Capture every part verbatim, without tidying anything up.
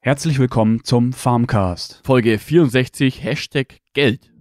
Herzlich willkommen zum Farmcast. Folge vierundsechzig, Hashtag Geld.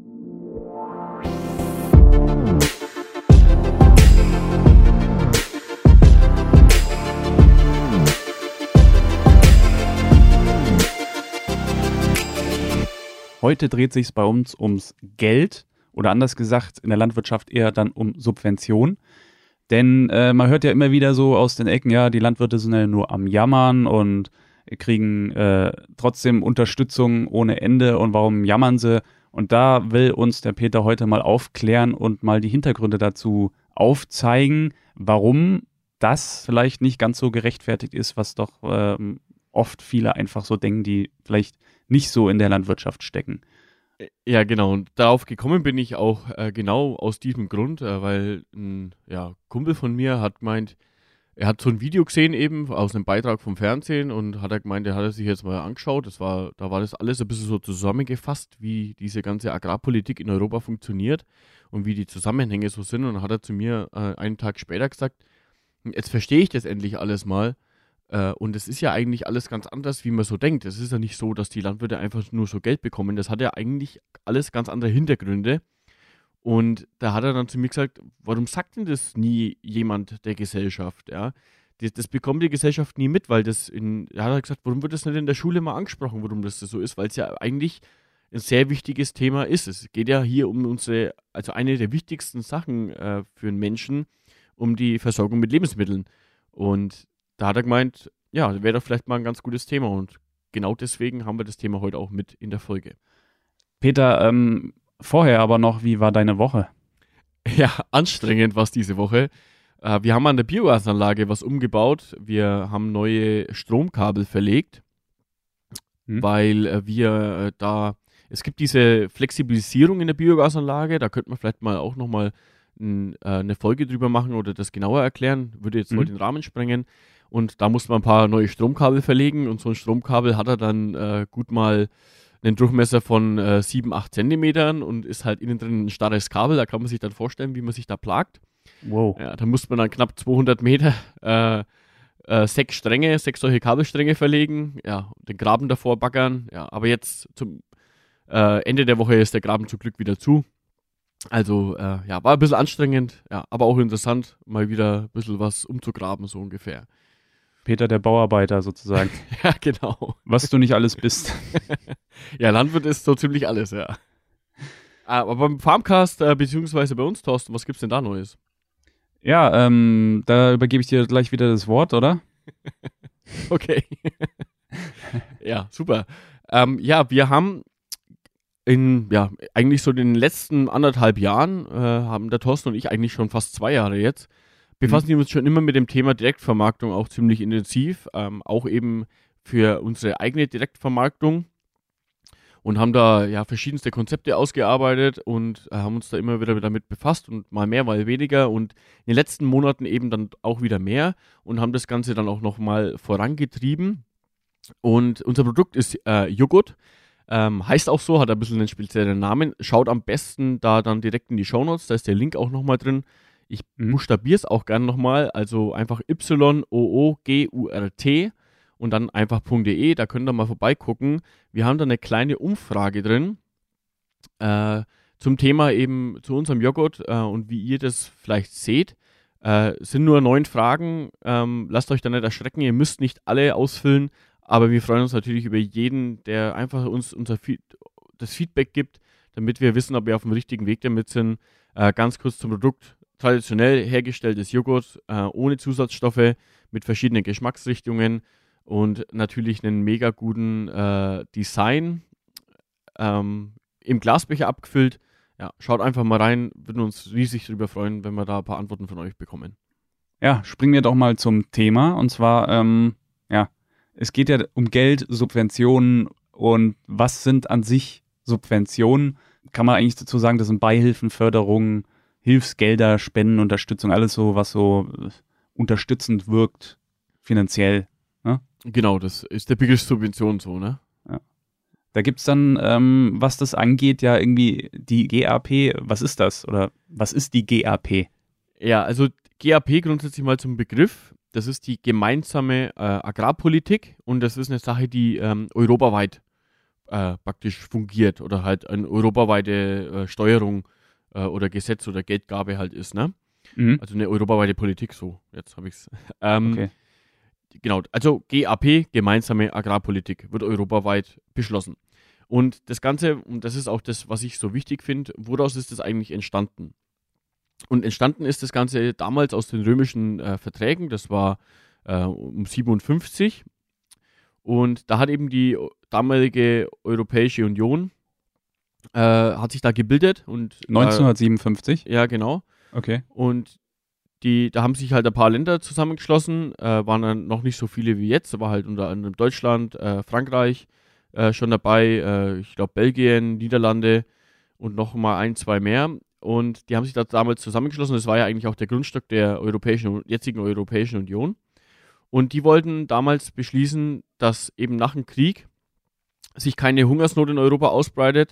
Heute dreht sich bei uns ums Geld oder anders gesagt in der Landwirtschaft eher dann um Subvention. Denn äh, man hört ja immer wieder so aus den Ecken, ja, die Landwirte sind ja nur am Jammern und kriegen äh, trotzdem Unterstützung ohne Ende und warum jammern sie? Und da will uns der Peter heute mal aufklären und mal die Hintergründe dazu aufzeigen, warum das vielleicht nicht ganz so gerechtfertigt ist, was doch äh, oft viele einfach so denken, die vielleicht nicht so in der Landwirtschaft stecken. Ja, genau. Und darauf gekommen bin ich auch äh, genau aus diesem Grund, äh, weil ein ja, Kumpel von mir hat gemeint, er hat so ein Video gesehen eben aus einem Beitrag vom Fernsehen und hat er gemeint, er hat er sich jetzt mal angeschaut. Das war, da war das alles ein bisschen so zusammengefasst, wie diese ganze Agrarpolitik in Europa funktioniert und wie die Zusammenhänge so sind. Und dann hat er zu mir äh, einen Tag später gesagt, jetzt verstehe ich das endlich alles mal. Äh, und es ist ja eigentlich alles ganz anders, wie man so denkt. Es ist ja nicht so, dass die Landwirte einfach nur so Geld bekommen. Das hat ja eigentlich alles ganz andere Hintergründe. Und da hat er dann zu mir gesagt, warum sagt denn das nie jemand der Gesellschaft? Ja? Das, das bekommt die Gesellschaft nie mit, weil das in, da hat er gesagt, warum wird das nicht in der Schule mal angesprochen, warum das so ist? Weil es ja eigentlich ein sehr wichtiges Thema ist. Es geht ja hier um unsere, also eine der wichtigsten Sachen äh, für einen Menschen, um die Versorgung mit Lebensmitteln. Und da hat er gemeint, ja, wäre doch vielleicht mal ein ganz gutes Thema. Und genau deswegen haben wir das Thema heute auch mit in der Folge. Peter, ähm, vorher aber noch, wie war deine Woche? Ja, anstrengend war es diese Woche. Äh, wir haben an der Biogasanlage was umgebaut. Wir haben neue Stromkabel verlegt, hm. weil äh, wir äh, da, es gibt diese Flexibilisierung in der Biogasanlage, da könnte man vielleicht mal auch nochmal äh, eine Folge drüber machen oder das genauer erklären, würde jetzt voll hm. den Rahmen sprengen. Und da musste man ein paar neue Stromkabel verlegen und so ein Stromkabel hat er dann äh, gut mal einen Durchmesser von äh, sieben, acht Zentimetern und ist halt innen drin ein starres Kabel. Da kann man sich dann vorstellen, wie man sich da plagt. Wow. Ja, da muss man dann knapp zweihundert Meter äh, äh, sechs Stränge, sechs solche Kabelstränge verlegen. Ja, den Graben davor baggern. Ja, aber jetzt zum äh, Ende der Woche ist der Graben zum Glück wieder zu. Also, äh, ja, war ein bisschen anstrengend, ja, aber auch interessant, mal wieder ein bisschen was umzugraben, so ungefähr. Peter, der Bauarbeiter sozusagen. Ja, genau. Was du nicht alles bist. Ja, Landwirt ist so ziemlich alles, ja. Aber beim Farmcast, äh, beziehungsweise bei uns, Thorsten, was gibt's denn da Neues? Ja, ähm, da übergebe ich dir gleich wieder das Wort, oder? Okay. Ja, super. Ähm, ja, wir haben in, ja, eigentlich so den letzten anderthalb Jahren, äh, haben der Thorsten und ich eigentlich schon fast zwei Jahre jetzt, befassen wir uns schon immer mit dem Thema Direktvermarktung auch ziemlich intensiv, ähm, auch eben für unsere eigene Direktvermarktung und haben da ja verschiedenste Konzepte ausgearbeitet und äh, haben uns da immer wieder damit befasst und mal mehr, mal weniger und in den letzten Monaten eben dann auch wieder mehr und haben das Ganze dann auch nochmal vorangetrieben und unser Produkt ist äh, Joghurt, ähm, heißt auch so, hat ein bisschen einen speziellen Namen, schaut am besten da dann direkt in die Shownotes, da ist der Link auch nochmal drin. Ich mhm. buchstabiere es auch gerne nochmal, also einfach Y O O G U R T und dann einfach .de, da könnt ihr mal vorbeigucken. Wir haben da eine kleine Umfrage drin äh, zum Thema eben zu unserem Joghurt äh, und wie ihr das vielleicht seht. Äh, sind nur neun Fragen, ähm, lasst euch da nicht erschrecken, ihr müsst nicht alle ausfüllen, aber wir freuen uns natürlich über jeden, der einfach uns unser Feed, das Feedback gibt, damit wir wissen, ob wir auf dem richtigen Weg damit sind. Äh, ganz kurz zum Produkt. Traditionell hergestelltes Joghurt äh, ohne Zusatzstoffe mit verschiedenen Geschmacksrichtungen und natürlich einen mega guten äh, Design ähm, im Glasbecher abgefüllt. Ja, schaut einfach mal rein, würden uns riesig darüber freuen, wenn wir da ein paar Antworten von euch bekommen. Ja, springen wir doch mal zum Thema und zwar, ähm, ja, es geht ja um Geld, Subventionen und was sind an sich Subventionen? Kann man eigentlich dazu sagen, das sind Beihilfen, Förderungen, Hilfsgelder, Spenden, Unterstützung, alles so, was so unterstützend wirkt, finanziell. Ne? Genau, das ist der Begriff Subvention so, ne? Ja. Da gibt es dann, ähm, was das angeht, ja irgendwie die G A P. Was ist das? Oder was ist die G A P? Ja, also G A P grundsätzlich mal zum Begriff. Das ist die gemeinsame äh, Agrarpolitik und das ist eine Sache, die ähm, europaweit äh, praktisch fungiert oder halt eine europaweite äh, Steuerung äh, oder Gesetz oder Geldgabe halt ist, ne? Mhm. Also eine europaweite Politik, so, jetzt habe ich es. Ähm, Okay. Genau, also G A P, gemeinsame Agrarpolitik, wird europaweit beschlossen. Und das Ganze, und das ist auch das, was ich so wichtig finde, woraus ist das eigentlich entstanden? Und entstanden ist das Ganze damals aus den römischen äh, Verträgen, das war äh, um siebenundfünfzig. Und da hat eben die damalige Europäische Union, äh, hat sich da gebildet. Und, neunzehnhundertsiebenundfünfzig? Äh, ja, genau. Okay. Und die, da haben sich halt ein paar Länder zusammengeschlossen, äh, waren dann noch nicht so viele wie jetzt, da war halt unter anderem Deutschland, äh, Frankreich äh, schon dabei, äh, ich glaube Belgien, Niederlande und noch mal ein, zwei mehr. Und die haben sich da damals zusammengeschlossen. Das war ja eigentlich auch der Grundstock der europäischen, jetzigen Europäischen Union. Und die wollten damals beschließen, dass eben nach dem Krieg sich keine Hungersnot in Europa ausbreitet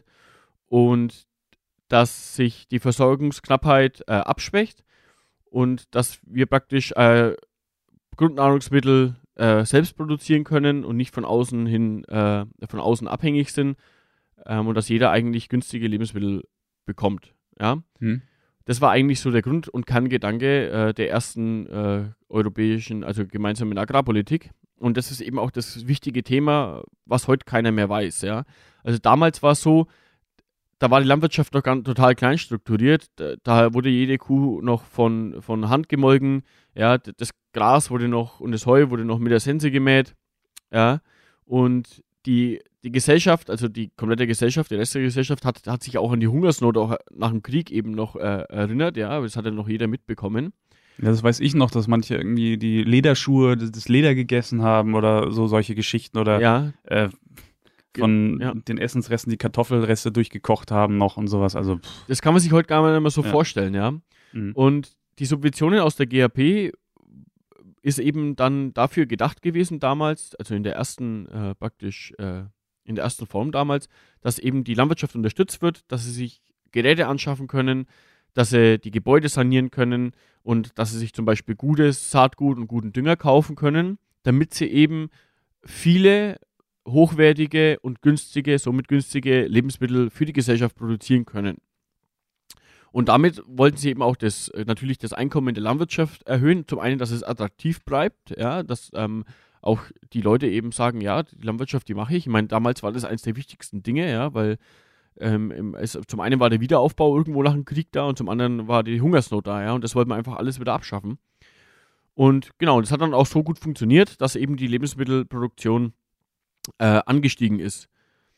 und dass sich die Versorgungsknappheit äh, abschwächt und dass wir praktisch äh, Grundnahrungsmittel äh, selbst produzieren können und nicht von außen hin äh, von außen abhängig sind ähm, und dass jeder eigentlich günstige Lebensmittel bekommt. Ja, Hm. das war eigentlich so der Grund und Kerngedanke äh, der ersten äh, europäischen, also gemeinsamen Agrarpolitik. Und das ist eben auch das wichtige Thema, was heute keiner mehr weiß. Ja, also damals war es so, da war die Landwirtschaft noch ganz, total klein strukturiert. Da, da wurde jede Kuh noch von, von Hand gemolken. Ja, das Gras wurde noch und das Heu wurde noch mit der Sense gemäht. Ja, und die, die Gesellschaft, also die komplette Gesellschaft, die Rest der Gesellschaft hat, hat sich auch an die Hungersnot auch nach dem Krieg eben noch äh, erinnert. Ja, das hat ja noch jeder mitbekommen. Ja, das weiß ich noch, dass manche irgendwie die Lederschuhe, das das Leder gegessen haben oder so solche Geschichten oder Ja, äh, von ja. den Essensresten die Kartoffelreste durchgekocht haben noch und sowas. Also pff, Das kann man sich heute gar nicht mehr so Ja. vorstellen, ja. mhm. Und die Subventionen aus der G A P ist eben dann dafür gedacht gewesen damals, also in der ersten äh, praktisch äh, in der ersten Form damals, dass eben die Landwirtschaft unterstützt wird, dass sie sich Geräte anschaffen können, dass sie die Gebäude sanieren können und dass sie sich zum Beispiel gutes Saatgut und guten Dünger kaufen können, damit sie eben viele hochwertige und günstige, somit günstige Lebensmittel für die Gesellschaft produzieren können. Und damit wollten sie eben auch das, äh, natürlich das Einkommen in der Landwirtschaft erhöhen. Zum einen, dass es attraktiv bleibt, ja, dass ähm, auch die Leute eben sagen, ja, die Landwirtschaft, die mache ich. Ich meine, damals war das eines der wichtigsten Dinge, ja, weil ähm, im- es, zum einen war der Wiederaufbau irgendwo nach dem Krieg da und zum anderen war die Hungersnot da, ja, und das wollten wir einfach alles wieder abschaffen. Und genau, das hat dann auch so gut funktioniert, dass eben die Lebensmittelproduktion äh, angestiegen ist.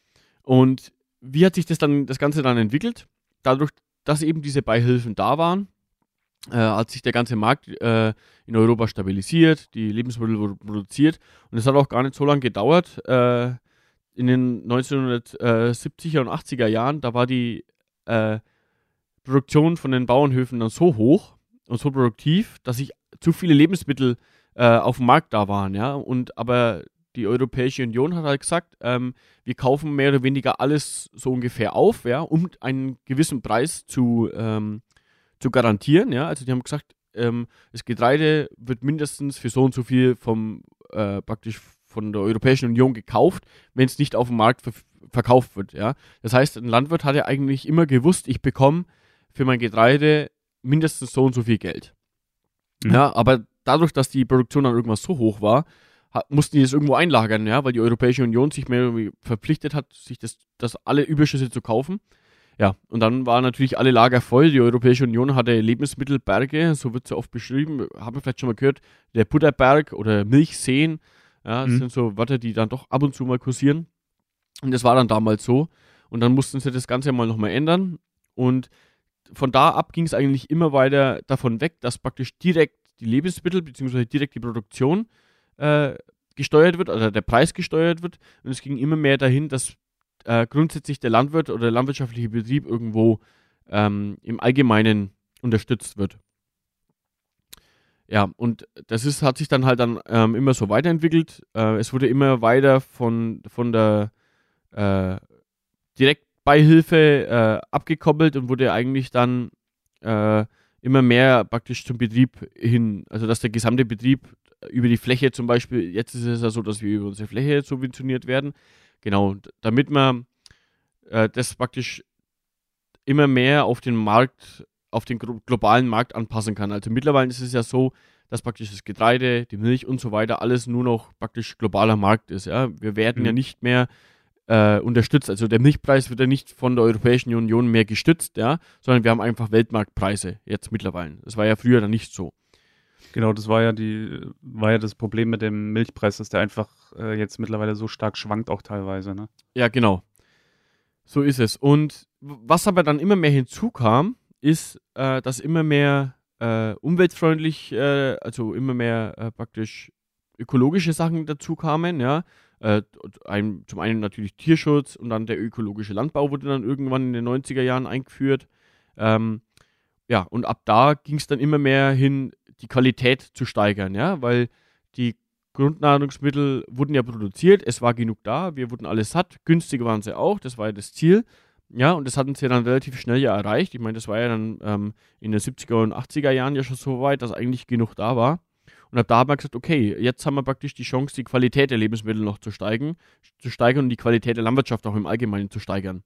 Und wie hat sich das dann, das Ganze dann entwickelt? Dadurch, dass eben diese Beihilfen da waren, äh, hat sich der ganze Markt äh, in Europa stabilisiert, die Lebensmittel wurden produziert und es hat auch gar nicht so lange gedauert. Äh, in den neunzehnhundertsiebziger und achtziger Jahren, da war die äh, Produktion von den Bauernhöfen dann so hoch und so produktiv, dass sich zu viele Lebensmittel äh, auf dem Markt da waren, ja. Und aber die Europäische Union hat halt gesagt, ähm, wir kaufen mehr oder weniger alles so ungefähr auf, ja, um einen gewissen Preis zu, ähm, zu garantieren, ja. Also die haben gesagt, ähm, das Getreide wird mindestens für so und so viel vom äh, praktisch von der Europäischen Union gekauft, wenn es nicht auf dem Markt ver verkauft wird, ja. Das heißt, ein Landwirt hat ja eigentlich immer gewusst, ich bekomme für mein Getreide mindestens so und so viel Geld. Mhm. Ja, aber dadurch, dass die Produktion dann irgendwas so hoch war, hat, mussten die das irgendwo einlagern, ja, weil die Europäische Union sich mehr irgendwie verpflichtet hat, sich das, das alle Überschüsse zu kaufen. Ja, und dann waren natürlich alle Lager voll. Die Europäische Union hatte Lebensmittelberge, so wird es ja oft beschrieben, haben wir vielleicht schon mal gehört, der Butterberg oder Milchseen, ja, das Mhm. sind so Wörter, die dann doch ab und zu mal kursieren. Und das war dann damals so. Und dann mussten sie das Ganze mal nochmal ändern. Und von da ab ging es eigentlich immer weiter davon weg, dass praktisch direkt die Lebensmittel bzw. direkt die Produktion äh, gesteuert wird, oder der Preis gesteuert wird. Und es ging immer mehr dahin, dass äh, grundsätzlich der Landwirt oder der landwirtschaftliche Betrieb irgendwo ähm, im Allgemeinen unterstützt wird. Ja, und das ist, hat sich dann halt dann ähm, immer so weiterentwickelt. Äh, es wurde immer weiter von, von der äh, Direktbeihilfe äh, abgekoppelt und wurde eigentlich dann äh, immer mehr praktisch zum Betrieb hin, also dass der gesamte Betrieb über die Fläche zum Beispiel, jetzt ist es ja so, dass wir über unsere Fläche subventioniert werden. Genau, damit man äh, das praktisch immer mehr auf den Markt, auf den globalen Markt anpassen kann. Also mittlerweile ist es ja so, dass praktisch das Getreide, die Milch und so weiter alles nur noch praktisch globaler Markt ist. Ja? Wir werden mhm. ja nicht mehr äh, unterstützt. Also der Milchpreis wird ja nicht von der Europäischen Union mehr gestützt, ja, sondern wir haben einfach Weltmarktpreise jetzt mittlerweile. Das war ja früher dann nicht so. Genau, das war ja die, war ja das Problem mit dem Milchpreis, dass der einfach äh, jetzt mittlerweile so stark schwankt auch teilweise, ne? Ja, genau. So ist es. Und was aber dann immer mehr hinzukam, ist, äh, dass immer mehr äh, umweltfreundlich, äh, also immer mehr äh, praktisch ökologische Sachen dazu kamen, ja. Äh, ein, zum einen natürlich Tierschutz und dann der ökologische Landbau wurde dann irgendwann in den neunziger Jahren eingeführt. Ähm, ja, und ab da ging es dann immer mehr hin, die Qualität zu steigern, ja, weil die Grundnahrungsmittel wurden ja produziert, es war genug da, wir wurden alle satt, günstig waren sie auch, das war ja das Ziel, ja, und das hatten sie dann relativ schnell ja erreicht. Ich meine, das war ja dann ähm, in den siebziger und achtziger Jahren ja schon so weit, dass eigentlich genug da war. Und ab da haben wir gesagt, okay, jetzt haben wir praktisch die Chance, die Qualität der Lebensmittel noch zu steigern, zu steigern und die Qualität der Landwirtschaft auch im Allgemeinen zu steigern.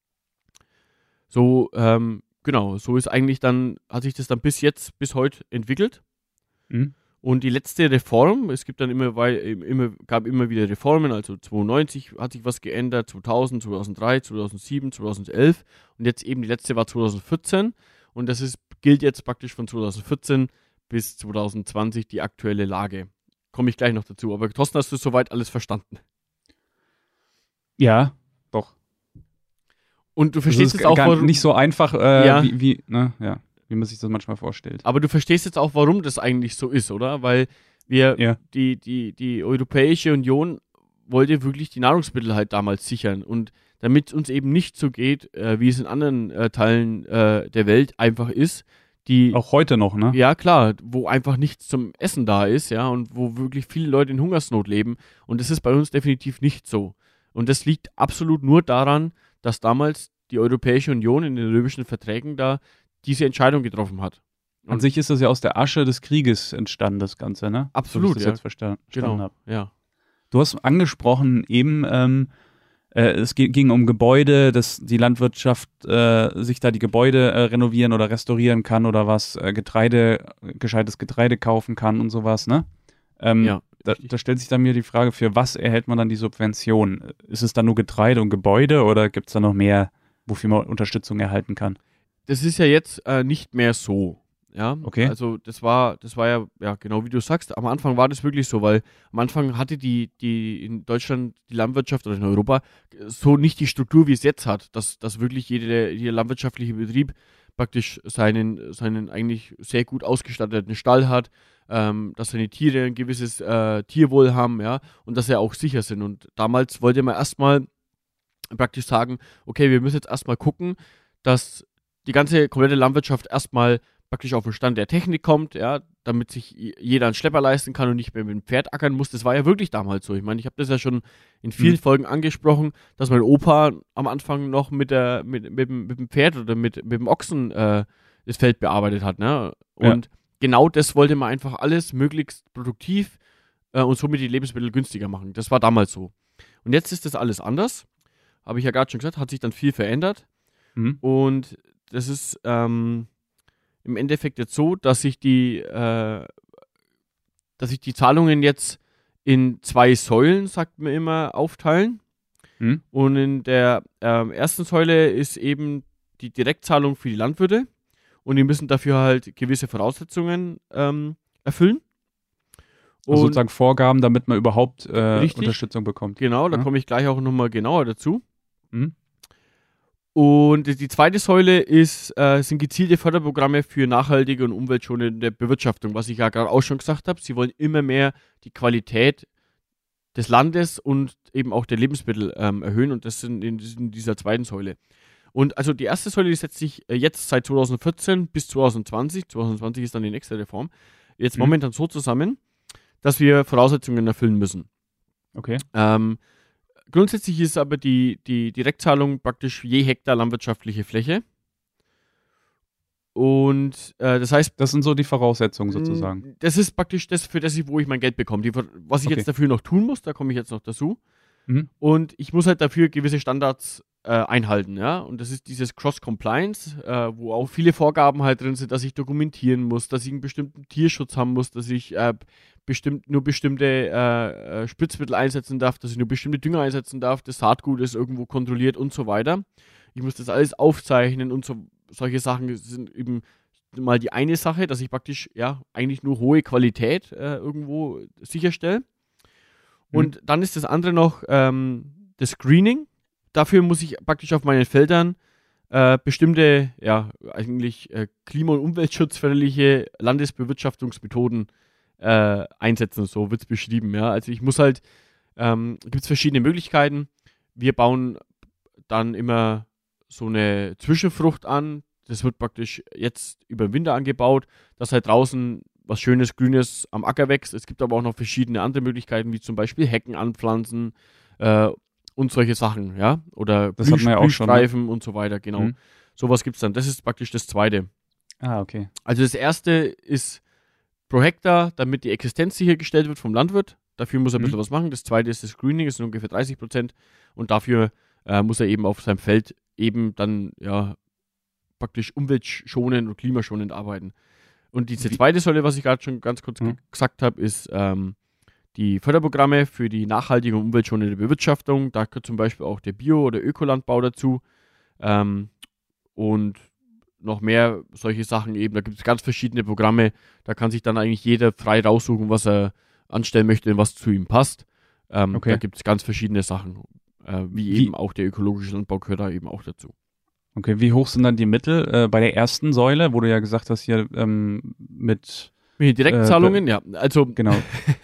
So, ähm, genau, so ist eigentlich dann, hat sich das dann bis jetzt, bis heute entwickelt. Mhm. Und die letzte Reform, es gibt dann immer, weil, immer, gab immer wieder Reformen, also zweiundneunzig hat sich was geändert, zweitausend, zweitausenddrei, zweitausendsieben, zweitausendelf und jetzt eben die letzte war zweitausendvierzehn und das ist, gilt jetzt praktisch von zweitausendvierzehn bis zweitausendzwanzig die aktuelle Lage. Komme ich gleich noch dazu, aber Thorsten, hast du soweit alles verstanden? Ja, doch. Und du verstehst es jetzt auch, gar warum, nicht so einfach, äh, ja. wie, wie, ne, ja, wie man sich das manchmal vorstellt. Aber du verstehst jetzt auch, warum das eigentlich so ist, oder? Weil wir, ja. die, die, die Europäische Union wollte wirklich die Nahrungsmittel halt damals sichern. Und damit es uns eben nicht so geht, äh, wie es in anderen äh, Teilen äh, der Welt einfach ist, die... Auch heute noch, ne? Ja, klar, wo einfach nichts zum Essen da ist, ja, und wo wirklich viele Leute in Hungersnot leben. Und das ist bei uns definitiv nicht so. Und das liegt absolut nur daran, dass damals die Europäische Union in den römischen Verträgen da diese Entscheidung getroffen hat. Und An sich ist das ja aus der Asche des Krieges entstanden, das Ganze, ne? Absolut, so, wie ich das ja. jetzt verstanden Genau, habe. ja. Du hast angesprochen eben, ähm, äh, es g- ging um Gebäude, dass die Landwirtschaft äh, sich da die Gebäude äh, renovieren oder restaurieren kann oder was, äh, Getreide, gescheites Getreide kaufen kann und sowas, ne? Ähm, Ja. Da, da stellt sich dann mir die Frage, für was erhält man dann die Subvention? Ist es dann nur Getreide und Gebäude oder gibt es da noch mehr, wofür man Unterstützung erhalten kann? Das ist ja jetzt äh, nicht mehr so. Ja, Okay. Also das war, das war ja, ja, genau wie du sagst, am Anfang war das wirklich so, weil am Anfang hatte die, die in Deutschland die Landwirtschaft oder in Europa so nicht die Struktur, wie es jetzt hat, dass, dass wirklich jede, jeder landwirtschaftliche Betrieb praktisch seinen, seinen eigentlich sehr gut ausgestatteten Stall hat, ähm, dass seine Tiere ein gewisses äh, Tierwohl haben, ja, und dass sie auch sicher sind. Und damals wollte man erstmal praktisch sagen, okay, wir müssen jetzt erstmal gucken, dass die ganze komplette Landwirtschaft erstmal praktisch auf den Stand der Technik kommt, ja, damit sich jeder einen Schlepper leisten kann und nicht mehr mit dem Pferd ackern muss. Das war ja wirklich damals so. Ich meine, ich habe das ja schon in vielen mhm. Folgen angesprochen, dass mein Opa am Anfang noch mit der mit, mit, dem, mit dem Pferd oder mit, mit dem Ochsen äh, das Feld bearbeitet hat, ne? Und ja. genau das wollte man einfach alles möglichst produktiv äh, und somit die Lebensmittel günstiger machen. Das war damals so. Und jetzt ist das alles anders. Habe ich ja gerade schon gesagt, hat sich dann viel verändert. Mhm. Und das ist ähm, im Endeffekt jetzt so, dass sich die, äh, dass sich die Zahlungen jetzt in zwei Säulen, sagt man immer, aufteilen. Mhm. Und in der ähm, ersten Säule ist eben die Direktzahlung für die Landwirte. Und die müssen dafür halt gewisse Voraussetzungen ähm, erfüllen. Also sozusagen Vorgaben, damit man überhaupt äh, richtig, Unterstützung bekommt. Genau, da ja. komme ich gleich auch nochmal genauer dazu. Mhm. Und die zweite Säule ist, äh, sind gezielte Förderprogramme für nachhaltige und umweltschonende Bewirtschaftung, was ich ja gerade auch schon gesagt habe. Sie wollen immer mehr die Qualität des Landes und eben auch der Lebensmittel ähm, erhöhen und das sind in, in dieser zweiten Säule. Und also die erste Säule, die setzt sich äh, jetzt seit zweitausendvierzehn bis zweitausendzwanzig, zweitausendzwanzig ist dann die nächste Reform, jetzt mhm. momentan so zusammen, dass wir Voraussetzungen erfüllen müssen. Okay. Ähm, grundsätzlich ist aber die, die Direktzahlung praktisch je Hektar landwirtschaftliche Fläche. Und äh, das heißt, das sind so die Voraussetzungen sozusagen. Das ist praktisch das, für das ich, wo ich mein Geld bekomme. Die, was ich okay. jetzt dafür noch tun muss, da komme ich jetzt noch dazu. Mhm. Und ich muss halt dafür gewisse Standards äh, einhalten, ja. Und das ist dieses Cross-Compliance, äh, wo auch viele Vorgaben halt drin sind, dass ich dokumentieren muss, dass ich einen bestimmten Tierschutz haben muss, dass ich äh, bestimmt, nur bestimmte äh, Spritzmittel einsetzen darf, dass ich nur bestimmte Dünger einsetzen darf, das Saatgut ist irgendwo kontrolliert und so weiter. Ich muss das alles aufzeichnen und so, solche Sachen sind eben mal die eine Sache, dass ich praktisch ja eigentlich nur hohe Qualität äh, irgendwo sicherstelle. Und mhm. dann ist das andere noch ähm, das Screening. Dafür muss ich praktisch auf meinen Feldern äh, bestimmte, ja, eigentlich äh, klima- und umweltschutzförderliche Landesbewirtschaftungsmethoden äh, einsetzen. So wird es beschrieben. Ja. Also ich muss halt, ähm, gibt es verschiedene Möglichkeiten. Wir bauen dann immer so eine Zwischenfrucht an. Das wird praktisch jetzt über den Winter angebaut, dass halt draußen was Schönes, Grünes am Acker wächst. Es gibt aber auch noch verschiedene andere Möglichkeiten, wie zum Beispiel Hecken anpflanzen äh, und solche Sachen, ja. Oder das Blüh- ja Blühstreifen und so weiter, genau. Mhm. Sowas gibt es dann. Das ist praktisch das Zweite. Ah, okay. Also das Erste ist pro Hektar, damit die Existenz sichergestellt wird vom Landwirt. Dafür muss er ein mhm. bisschen was machen. Das Zweite ist das Screening, das sind ungefähr dreißig Prozent. Und dafür äh, muss er eben auf seinem Feld eben dann, ja, praktisch umweltschonend und klimaschonend arbeiten. Und diese zweite Säule, was ich gerade schon ganz kurz mhm. ge- gesagt habe, ist ähm, die Förderprogramme für die nachhaltige und umweltschonende Bewirtschaftung. Da gehört zum Beispiel auch der Bio- oder Ökolandbau dazu. Ähm, und noch mehr solche Sachen eben. Da gibt es ganz verschiedene Programme. Da kann sich dann eigentlich jeder frei raussuchen, was er anstellen möchte und was zu ihm passt. Ähm, okay. Da gibt es ganz verschiedene Sachen. Äh, wie, wie eben auch der ökologische Landbau gehört da eben auch dazu. Okay, wie hoch sind dann die Mittel äh, bei der ersten Säule, wo du ja gesagt hast, hier ähm, mit... Mit Direktzahlungen, äh, ja. Also, genau.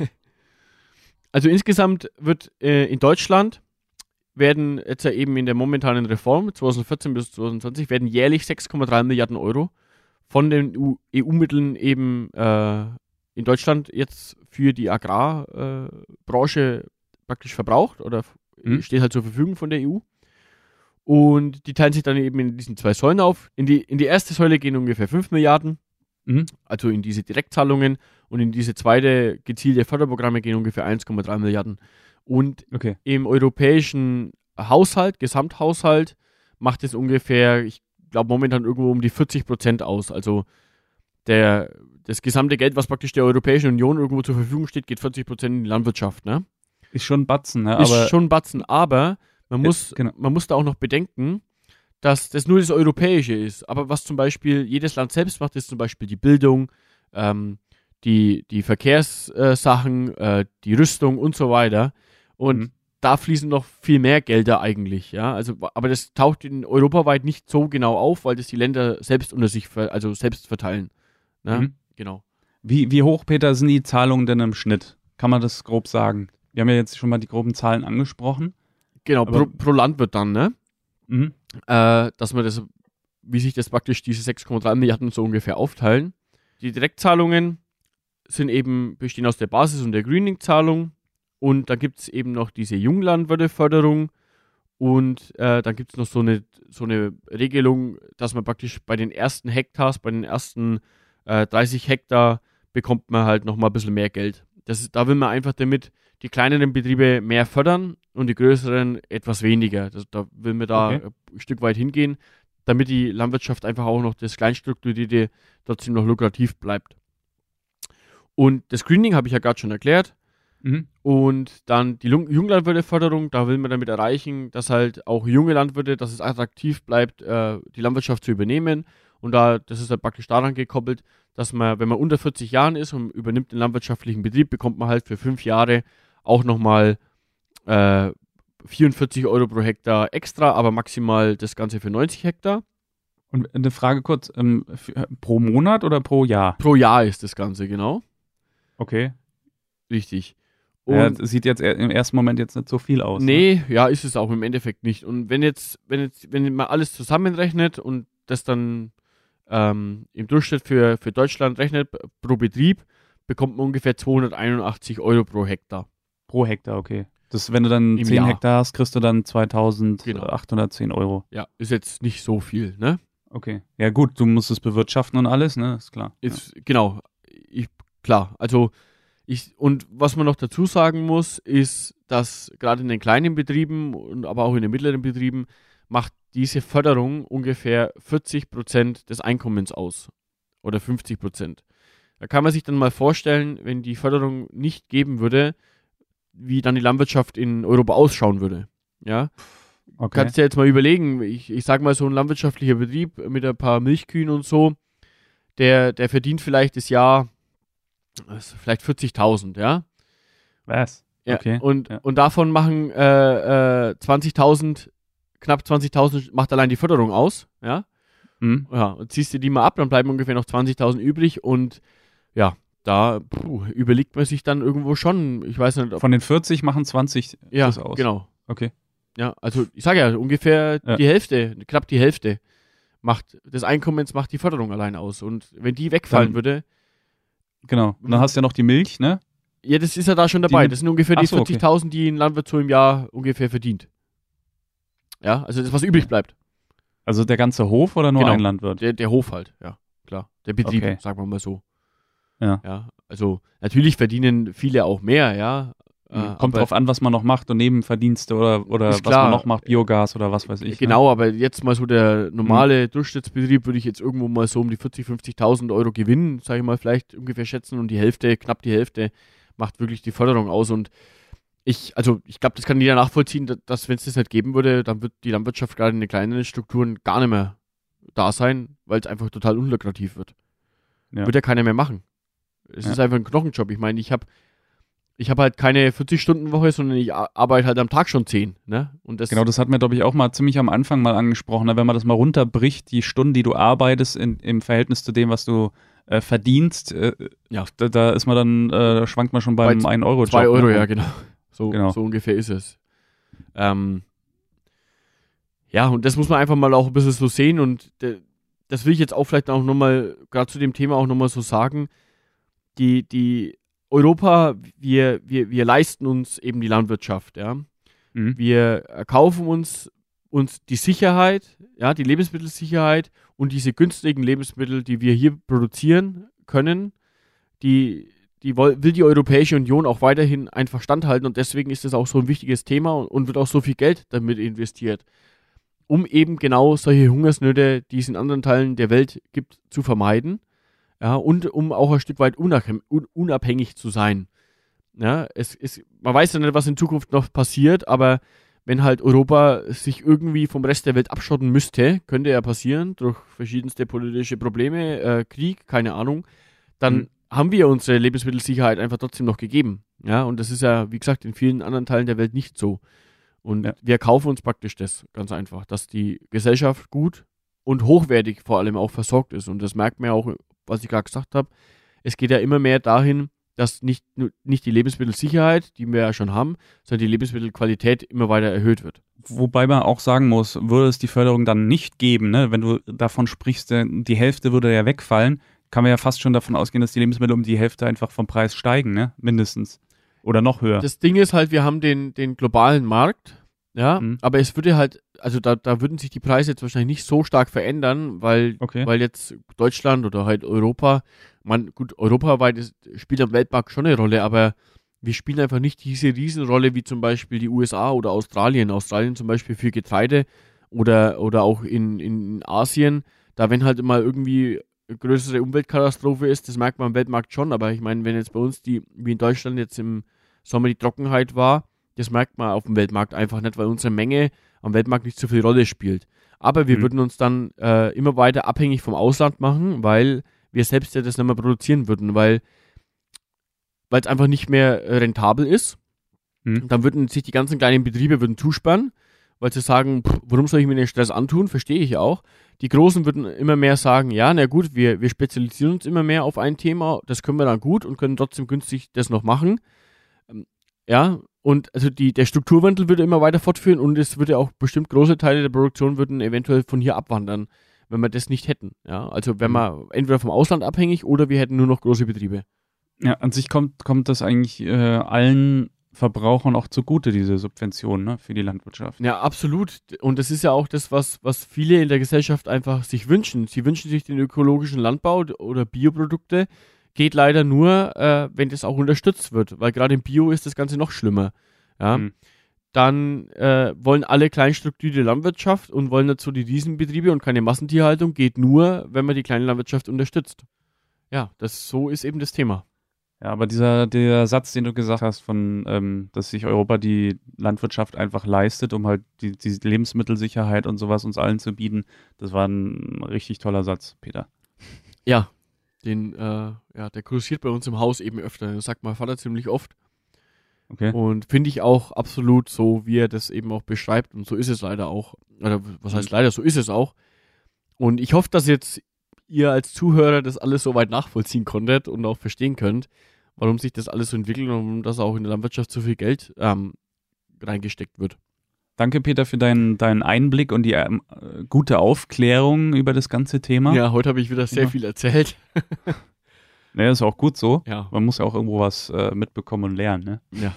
Also insgesamt wird äh, in Deutschland werden jetzt ja eben in der momentanen Reform zweitausendvierzehn bis zweitausendzwanzig werden jährlich sechs Komma drei Milliarden Euro von den E U-Mitteln eben äh, in Deutschland jetzt für die Agrarbranche äh, praktisch verbraucht oder mhm. steht halt zur Verfügung von der E U. Und die teilen sich dann eben in diesen zwei Säulen auf. In die, in die erste Säule gehen ungefähr fünf Milliarden, mhm. also in diese Direktzahlungen. Und in diese zweite gezielte Förderprogramme gehen ungefähr eins Komma drei Milliarden. Und okay. im europäischen Haushalt, Gesamthaushalt, macht es ungefähr, ich glaube momentan irgendwo um die vierzig Prozent aus. Also der, das gesamte Geld, was praktisch der Europäischen Union irgendwo zur Verfügung steht, geht vierzig Prozent in die Landwirtschaft. Ne? Ist schon ein Batzen. Ne? Ist aber schon ein Batzen, aber man muss, genau. man muss da auch noch bedenken, dass das nur das Europäische ist. Aber was zum Beispiel jedes Land selbst macht, ist zum Beispiel die Bildung, ähm, die, die Verkehrssachen, äh, die Rüstung und so weiter. Und mhm. da fließen noch viel mehr Gelder eigentlich, ja. Also, aber das taucht in europaweit nicht so genau auf, weil das die Länder selbst unter sich, ver- also selbst verteilen. Ne? Mhm. Genau. Wie, wie hoch, Peter, sind die Zahlungen denn im Schnitt? Kann man das grob sagen? Wir haben ja jetzt schon mal die groben Zahlen angesprochen. Genau, pro, pro Landwirt dann, ne? Mhm. Äh, dass man das, wie sich das praktisch diese sechs Komma drei Milliarden so ungefähr aufteilen. Die Direktzahlungen sind eben, bestehen aus der Basis- und der Greening-Zahlung. Und dann gibt es eben noch diese Junglandwirteförderung. Und äh, dann gibt es noch so eine, so eine Regelung, dass man praktisch bei den ersten Hektars, bei den ersten äh, dreißig Hektar, bekommt man halt nochmal ein bisschen mehr Geld. Das ist, da will man einfach damit die kleineren Betriebe mehr fördern und die größeren etwas weniger. Das, da will man da okay. ein Stück weit hingehen, damit die Landwirtschaft einfach auch noch das Kleinstrukturierte trotzdem noch lukrativ bleibt. Und das Greening habe ich ja gerade schon erklärt. Mhm. Und dann die Junglandwirteförderung, da will man damit erreichen, dass halt auch junge Landwirte, dass es attraktiv bleibt, äh, die Landwirtschaft zu übernehmen. Und da, das ist halt praktisch daran gekoppelt, dass man, wenn man unter vierzig Jahren ist und übernimmt den landwirtschaftlichen Betrieb, bekommt man halt für fünf Jahre auch nochmal äh, vierundvierzig Euro pro Hektar extra, aber maximal das Ganze für neunzig Hektar. Und eine Frage kurz, ähm, für, pro Monat oder pro Jahr? Pro Jahr ist das Ganze, genau. Okay. Richtig. Und ja, das sieht jetzt im ersten Moment jetzt nicht so viel aus. Nee, ne? Ja, ist es auch im Endeffekt nicht. Und wenn jetzt, wenn jetzt, wenn man alles zusammenrechnet und das dann ähm, im Durchschnitt für, für Deutschland rechnet, pro Betrieb, bekommt man ungefähr zweihunderteinundachtzig Euro pro Hektar. Pro Hektar, okay. Das, wenn du dann Im zehn Jahr. Hektar hast, kriegst du dann zweitausendachthundertzehn Euro. Ja, ist jetzt nicht so viel, ne? Okay. Ja gut, du musst es bewirtschaften und alles, ne? Ist klar. Ist, ja. Genau. Ich, klar. Also ich, und was man noch dazu sagen muss, ist, dass gerade in den kleinen Betrieben und aber auch in den mittleren Betrieben macht diese Förderung ungefähr vierzig Prozent des Einkommens aus. Oder fünfzig Prozent. Da kann man sich dann mal vorstellen, wenn die Förderung nicht geben würde, wie dann die Landwirtschaft in Europa ausschauen würde. Ja. Okay. Kannst dir jetzt mal überlegen, ich, ich sag mal, so ein landwirtschaftlicher Betrieb mit ein paar Milchkühen und so, der, der verdient vielleicht das Jahr also vielleicht vierzigtausend, ja? Was? Ja, okay. Und, ja. und davon machen äh, äh, zwanzigtausend, knapp zwanzigtausend macht allein die Förderung aus, ja? Mhm. Ja, und ziehst du die mal ab, dann bleiben ungefähr noch zwanzigtausend übrig und ja, da puh, überlegt man sich dann irgendwo schon, ich weiß nicht, ob... Von den vierzig machen zwanzig ja, das aus. Genau. Okay. Ja, also ich sage ja, ungefähr ja. die Hälfte, knapp die Hälfte macht des Einkommens macht die Förderung allein aus. Und wenn die wegfallen dann, würde... Genau. Und dann hast du ja noch die Milch, ne? Ja, das ist ja da schon dabei. Die, das sind ungefähr die so, vierzigtausend, okay. die ein Landwirt so im Jahr ungefähr verdient. Ja, also das, was übrig bleibt. Also der ganze Hof oder nur genau. ein Landwirt? Der, der Hof halt, ja, klar. Der Betrieb, okay. sagen wir mal so. Ja. Ja, also natürlich verdienen viele auch mehr, ja. Äh, Kommt drauf an, was man noch macht und Nebenverdienste oder, oder was klar. man noch macht, Biogas oder was weiß ich. Genau, ne? aber jetzt mal so der normale mhm. Durchschnittsbetrieb würde ich jetzt irgendwo mal so um die vierzig, fünfzigtausend Euro Gewinn, sage ich mal, vielleicht ungefähr schätzen und die Hälfte, knapp die Hälfte macht wirklich die Förderung aus und ich, also ich glaube, das kann jeder nachvollziehen, dass, dass wenn es das nicht geben würde, dann wird die Landwirtschaft gerade in den kleineren Strukturen gar nicht mehr da sein, weil es einfach total unlukrativ wird. Ja. Wird ja keiner mehr machen. Es ja. ist einfach ein Knochenjob. Ich meine, ich habe ich habe halt keine vierzig-Stunden-Woche, sondern ich arbeite halt am Tag schon zehn. Ne? Und das genau, das hatten wir, glaube ich, auch mal ziemlich am Anfang mal angesprochen. Ne? Wenn man das mal runterbricht, die Stunden, die du arbeitest in, im Verhältnis zu dem, was du äh, verdienst, äh, ja. da, da ist man dann, äh, da schwankt man schon beim Bei ein Euro Job. zwei Euro, ne? ja, genau. So, genau. so ungefähr ist es. Ähm, ja, und das muss man einfach mal auch ein bisschen so sehen und de, das will ich jetzt auch vielleicht auch nochmal, gerade zu dem Thema auch nochmal so sagen, die, die Europa, wir, wir, wir leisten uns eben die Landwirtschaft, ja. Mhm. Wir erkaufen uns, uns die Sicherheit, ja, die Lebensmittelsicherheit und diese günstigen Lebensmittel, die wir hier produzieren können, die, die will die Europäische Union auch weiterhin einfach standhalten und deswegen ist das auch so ein wichtiges Thema und, und wird auch so viel Geld damit investiert, um eben genau solche Hungersnöte, die es in anderen Teilen der Welt gibt, zu vermeiden. Ja, und um auch ein Stück weit unabhängig zu sein. Ja, es ist, man weiß ja nicht, was in Zukunft noch passiert, aber wenn halt Europa sich irgendwie vom Rest der Welt abschotten müsste, könnte ja passieren, durch verschiedenste politische Probleme, äh, Krieg, keine Ahnung, dann mhm. haben wir unsere Lebensmittelsicherheit einfach trotzdem noch gegeben. Ja, und das ist ja, wie gesagt, in vielen anderen Teilen der Welt nicht so. Und ja. wir kaufen uns praktisch das, ganz einfach, dass die Gesellschaft gut und hochwertig vor allem auch versorgt ist. Und das merkt man ja auch, was ich gerade gesagt habe, es geht ja immer mehr dahin, dass nicht, nicht die Lebensmittelsicherheit, die wir ja schon haben, sondern die Lebensmittelqualität immer weiter erhöht wird. Wobei man auch sagen muss, würde es die Förderung dann nicht geben, ne? Wenn du davon sprichst, die Hälfte würde ja wegfallen, kann man ja fast schon davon ausgehen, dass die Lebensmittel um die Hälfte einfach vom Preis steigen, ne? Mindestens. Oder noch höher. Das Ding ist halt, wir haben den, den globalen Markt, ja, mhm. aber es würde halt, also da, da würden sich die Preise jetzt wahrscheinlich nicht so stark verändern, weil, okay. weil jetzt Deutschland oder halt Europa, man, gut, europaweit ist, spielt am Weltmarkt schon eine Rolle, aber wir spielen einfach nicht diese Riesenrolle wie zum Beispiel die U S A oder Australien. Australien zum Beispiel für Getreide oder, oder auch in, in Asien, da wenn halt immer irgendwie eine größere Umweltkatastrophe ist, das merkt man am Weltmarkt schon, aber ich meine, wenn jetzt bei uns die, wie in Deutschland jetzt im Sommer die Trockenheit war, das merkt man auf dem Weltmarkt einfach nicht, weil unsere Menge am Weltmarkt nicht so viel Rolle spielt. Aber wir mhm. würden uns dann äh, immer weiter abhängig vom Ausland machen, weil wir selbst ja das nicht mehr produzieren würden, weil weil es einfach nicht mehr äh, rentabel ist. Mhm. Dann würden sich die ganzen kleinen Betriebe würden zusperren, weil sie sagen, pff, warum soll ich mir den Stress antun? Verstehe ich auch. Die Großen würden immer mehr sagen, ja, na gut, wir, wir spezialisieren uns immer mehr auf ein Thema, das können wir dann gut und können trotzdem günstig das noch machen. Ähm, ja, und also die, der Strukturwandel würde immer weiter fortführen und es würde auch bestimmt große Teile der Produktion würden eventuell von hier abwandern, wenn wir das nicht hätten. Ja, also wenn wir entweder vom Ausland abhängig oder wir hätten nur noch große Betriebe. Ja, an sich kommt, kommt das eigentlich äh, allen Verbrauchern auch zugute, diese Subventionen, ne, für die Landwirtschaft. Ja, absolut. Und das ist ja auch das, was, was viele in der Gesellschaft einfach sich wünschen. Sie wünschen sich den ökologischen Landbau oder Bioprodukte. Geht leider nur, äh, wenn das auch unterstützt wird, weil gerade im Bio ist das Ganze noch schlimmer. Ja? Mhm. Dann äh, wollen alle kleinstrukturierte Landwirtschaft und wollen dazu die Riesenbetriebe und keine Massentierhaltung. Geht nur, wenn man die kleine Landwirtschaft unterstützt. Ja, das so ist eben das Thema. Ja, aber dieser der Satz, den du gesagt hast, von ähm, dass sich Europa die Landwirtschaft einfach leistet, um halt die, die Lebensmittelsicherheit und sowas uns allen zu bieten, das war ein richtig toller Satz, Peter. Ja, den, äh, ja, der kursiert bei uns im Haus eben öfter. Das sagt mein Vater ziemlich oft. Okay. Und finde ich auch absolut so, wie er das eben auch beschreibt. Und so ist es leider auch. Oder was heißt leider, so ist es auch. Und ich hoffe, dass jetzt ihr als Zuhörer das alles soweit nachvollziehen konntet und auch verstehen könnt, warum sich das alles so entwickelt und warum das auch in der Landwirtschaft so viel Geld ähm, reingesteckt wird. Danke, Peter, für deinen, deinen Einblick und die ähm, gute Aufklärung über das ganze Thema. Ja, heute habe ich wieder sehr ja. viel erzählt. Naja, ist auch gut so. Ja. Man muss ja auch irgendwo was äh, mitbekommen und lernen. Ne? Ja.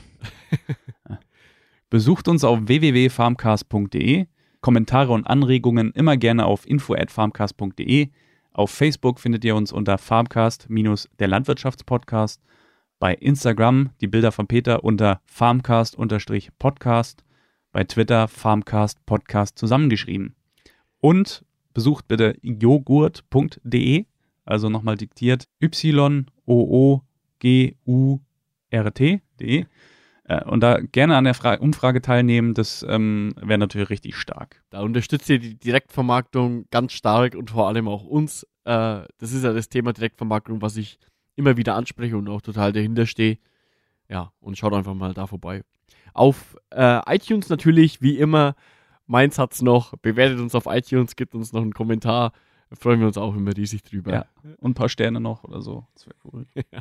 Besucht uns auf w w w punkt farmcast punkt d e. Kommentare und Anregungen immer gerne auf info at farmcast punkt d e. Auf Facebook findet ihr uns unter Farmcast minus der Landwirtschaftspodcast. Bei Instagram die Bilder von Peter unter Farmcast-Podcast. Bei Twitter Farmcast Podcast zusammengeschrieben. Und besucht bitte joghurt punkt d e. Also nochmal diktiert y o o g u r t punkt d e. Und da gerne an der Fra- Umfrage teilnehmen, das ähm, wäre natürlich richtig stark. Da unterstützt ihr die Direktvermarktung ganz stark und vor allem auch uns. Äh, das ist ja das Thema Direktvermarktung, was ich immer wieder anspreche und auch total dahinter stehe. Ja, und schaut einfach mal da vorbei. Auf äh, iTunes natürlich, wie immer, mein Satz noch, bewertet uns auf iTunes, gibt uns noch einen Kommentar. Da freuen wir uns auch immer riesig drüber. Ja, und ein paar Sterne noch oder so. Das wäre cool. Ja.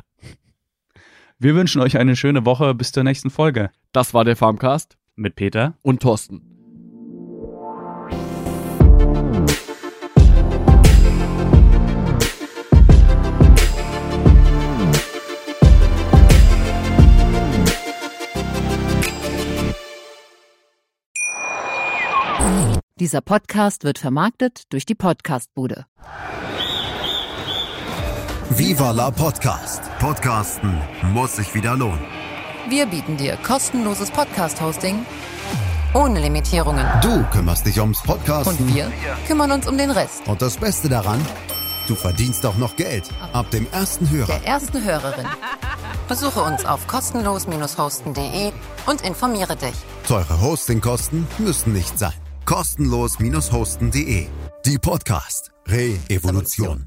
Wir wünschen euch eine schöne Woche. Bis zur nächsten Folge. Das war der Farmcast mit Peter und Thorsten. Dieser Podcast wird vermarktet durch die Podcastbude. Viva la Podcast. Podcasten muss sich wieder lohnen. Wir bieten dir kostenloses Podcast-Hosting ohne Limitierungen. Du kümmerst dich ums Podcasten. Und wir kümmern uns um den Rest. Und das Beste daran, du verdienst auch noch Geld. Ab dem ersten Hörer. Der ersten Hörerin. Besuche uns auf kostenlos hosten punkt d e und informiere dich. Teure Hostingkosten müssen nicht sein. kostenlos hosten punkt d e. Die Podcast Re-Evolution.